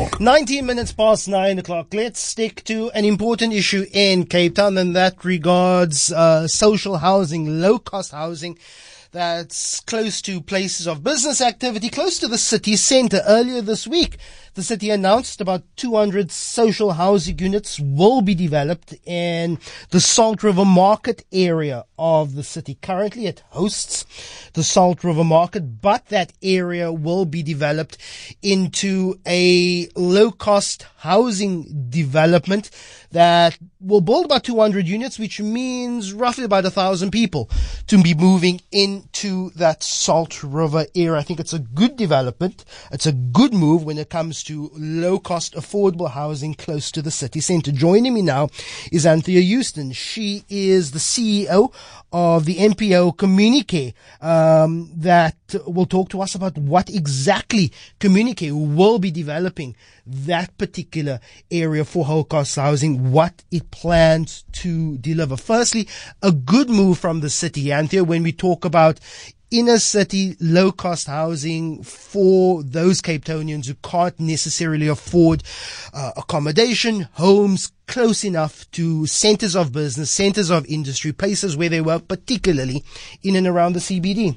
Talk. 19 minutes past 9 o'clock. Let's stick to an important issue in Cape Town, and that regards social housing, low-cost housing that's close to places of business activity, close to the city centre. Earlier this week, the city announced about 200 social housing units will be developed in the Salt River Market area of the city. Currently, it hosts the Salt River Market, but that area will be developed into a low-cost housing development that will build about 200 units, which means roughly about 1,000 people to be moving into that Salt River area. I think it's a good development. It's a good move when it comes to low-cost, affordable housing close to the city centre. Joining me now is Anthea Houston. She is the CEO of the NPO Communique, that will talk to us about what exactly Communique will be developing that particular area for low-cost housing, what it plans to deliver. Firstly, a good move from the city, Anthea, when we talk about inner city low-cost housing for those Cape Townians who can't necessarily afford accommodation, homes close enough to centres of business, centres of industry, places where they work, particularly in and around the CBD.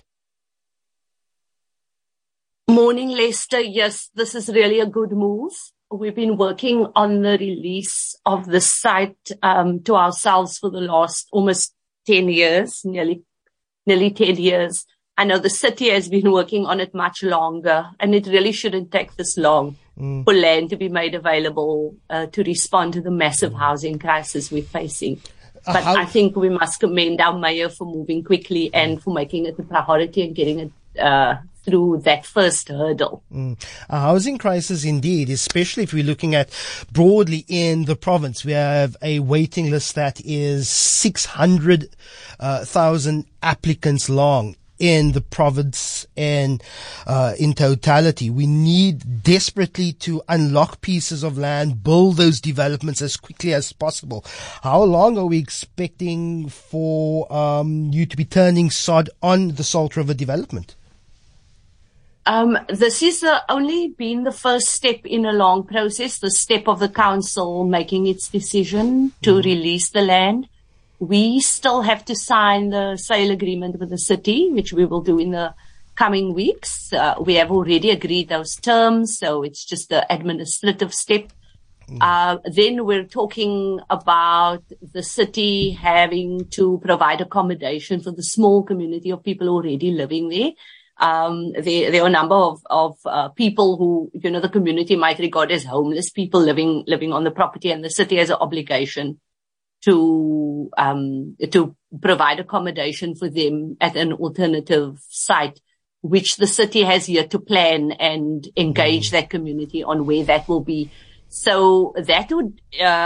Morning, Lester. Yes, this is really a good move. We've been working on the release of the site to ourselves for the last almost 10 years, nearly 10 years. I know the city has been working on it much longer, and it really shouldn't take this long for land to be made available to respond to the massive housing crisis we're facing. But I think we must commend our mayor for moving quickly and for making it a priority and getting it through that first hurdle. A housing crisis indeed, especially if we're looking at broadly in the province. We have a waiting list that is 600,000 applicants long in the province and in totality. We need desperately to unlock pieces of land, build those developments as quickly as possible. How long are we expecting for you to be turning sod on the Salt River development? This is only been the first step in a long process, the step of the council making its decision to release the land. We still have to sign the sale agreement with the city, which we will do in the coming weeks. We have already agreed those terms, so it's just the administrative step. Then we're talking about the city having to provide accommodation for the small community of people already living there. There are a number of people who, the community might regard as homeless people living on the property, and the city has an obligation to provide accommodation for them at an alternative site, which the city has yet to plan and engage that community on where that will be. So that would,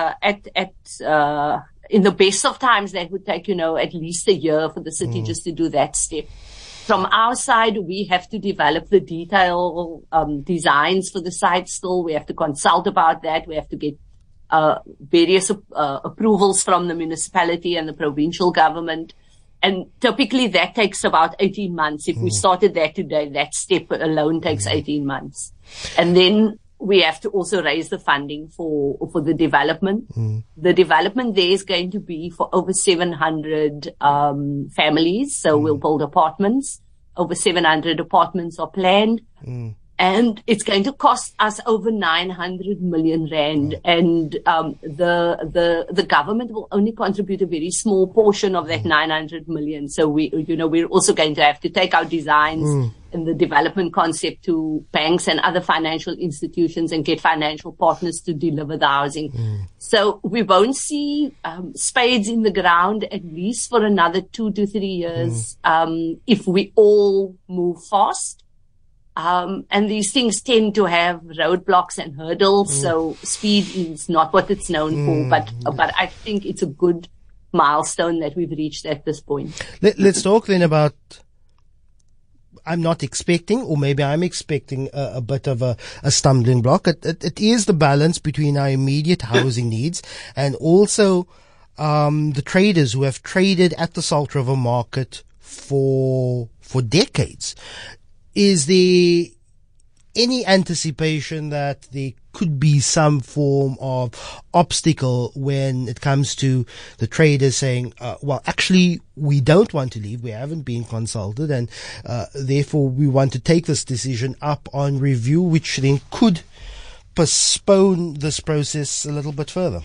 in the best of times, that would take, at least a year for the city just to do that step. From our side, we have to develop the detailed designs for the site still. We have to consult about that. We have to get various approvals from the municipality and the provincial government. And typically that takes about 18 months. If we started that today, that step alone takes 18 months. And then we have to also raise the funding for the development. The development there is going to be for over 700 families. So we'll build apartments. Over 700 apartments are planned. And it's going to cost us over 900 million rand. And the government will only contribute a very small portion of that 900 million. So we're also going to have to take our designs and the development concept to banks and other financial institutions and get financial partners to deliver the housing. So we won't see spades in the ground at least for another 2 to 3 years if we all move fast. And these things tend to have roadblocks and hurdles, so speed is not what it's known for, but I think it's a good milestone that we've reached at this point. Let's talk then about, I'm not expecting, or maybe I'm expecting a bit of a stumbling block. It is the balance between our immediate housing needs and also the traders who have traded at the Salt River Market for decades. Is there any anticipation that there could be some form of obstacle when it comes to the traders saying, well, actually, we don't want to leave. We haven't been consulted, and therefore we want to take this decision up on review, which then could postpone this process a little bit further?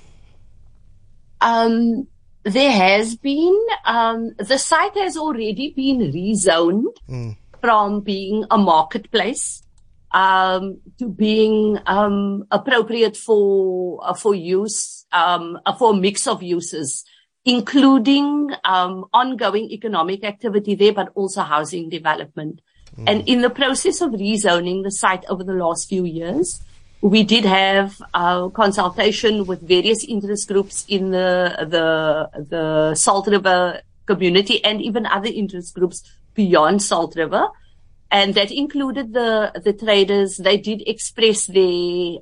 There has been, the site has already been rezoned from being a marketplace to being appropriate for use, for a mix of uses, including ongoing economic activity there, but also housing development. And in the process of rezoning the site over the last few years, we did have consultation with various interest groups in the Salt River community and even other interest groups beyond Salt River. And that included the traders. They did express their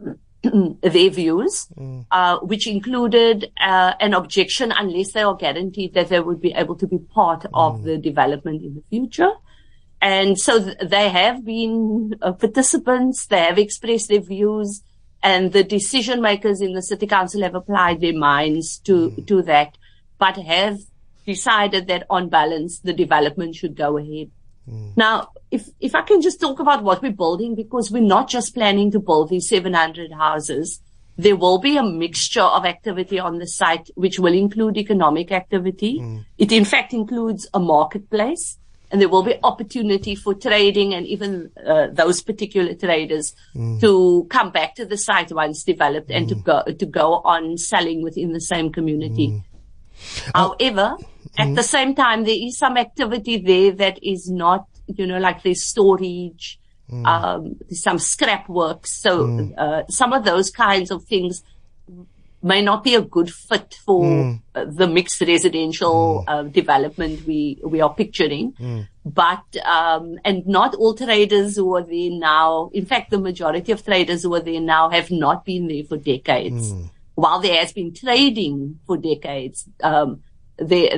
views, which included an objection unless they are guaranteed that they would be able to be part of the development in the future. And so they have been participants, they have expressed their views, and the decision makers in the city council have applied their minds to that, but have decided that on balance, the development should go ahead. Now, if I can just talk about what we're building, because we're not just planning to build these 700 houses, there will be a mixture of activity on the site, which will include economic activity. It in fact includes a marketplace. And there will be opportunity for trading and even those particular traders to come back to the site once developed and to go on selling within the same community. However, at the same time, there is some activity there that is not, like there's storage, there's some scrap works. So some of those kinds of things may not be a good fit for the mixed residential development we are picturing. But, and not all traders who are there now, in fact, the majority of traders who are there now have not been there for decades. While there has been trading for decades, there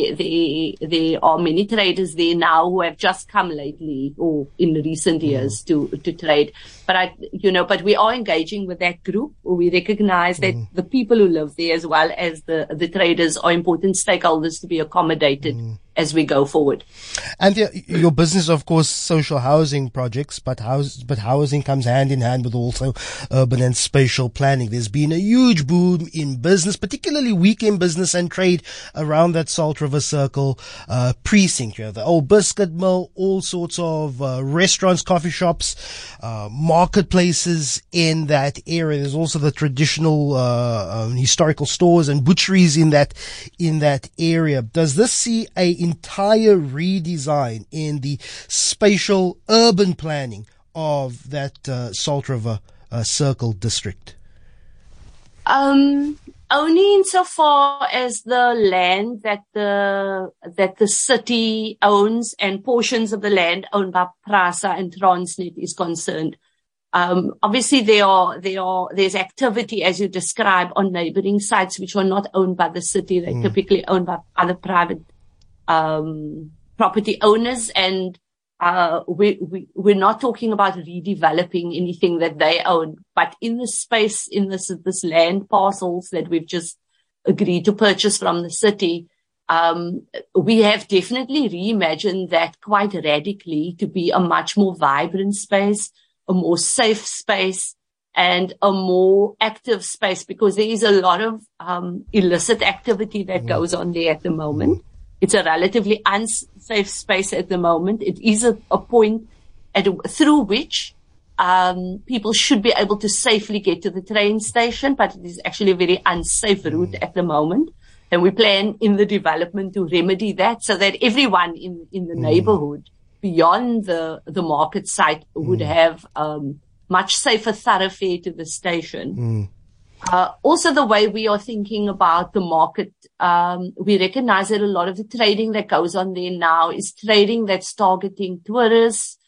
are many traders there now who have just come lately or in recent years to trade. But but we are engaging with that group. We recognize that the people who live there as well as the traders are important stakeholders to be accommodated as we go forward. And your business, of course, social housing projects, but housing comes hand in hand with also urban and spatial planning. There's been a huge boom in business, particularly weekend business and trade around that Salt River Circle precinct. You have the old biscuit mill, all sorts of restaurants, coffee shops, marketplaces in that area. There's also the traditional historical stores and butcheries in that area. Does this see a entire redesign in the spatial urban planning of that Salt River Circle district? Only insofar as the land that the city owns and portions of the land owned by PRASA and Transnet is concerned. Obviously there's activity, as you describe, on neighboring sites which are not owned by the city. They're typically owned by other private property owners, and we're not talking about redeveloping anything that they own, but in the space, in this land parcels that we've just agreed to purchase from the city, we have definitely reimagined that quite radically to be a much more vibrant space, a more safe space, and a more active space, because there is a lot of illicit activity that goes on there at the moment. It's a relatively unsafe space at the moment. It is a point through which people should be able to safely get to the train station, but it is actually a very unsafe route at the moment. And we plan in the development to remedy that so that everyone in the neighborhood beyond the market site would have much safer thoroughfare to the station. Also, the way we are thinking about the market, we recognize that a lot of the trading that goes on there now is trading that's targeting tourists,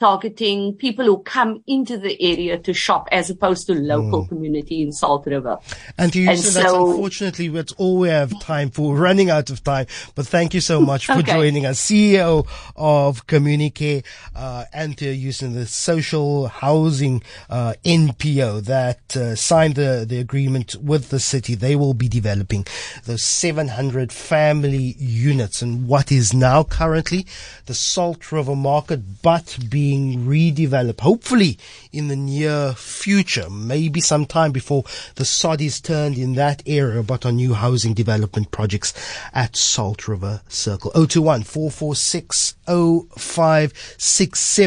targeting people who come into the area to shop as opposed to local community in Salt River. And to you, so that's unfortunately that's all we have time for. We're running out of time, but thank you so much for joining us. CEO of Communicare, Anthea Houston, the social housing NPO that signed the agreement with the city. They will be developing those 700 family units and what is now currently the Salt River market, but being redeveloped, hopefully in the near future, maybe sometime before the sod is turned in that area, but on new housing development projects at Salt River Circle. 021 446 0567.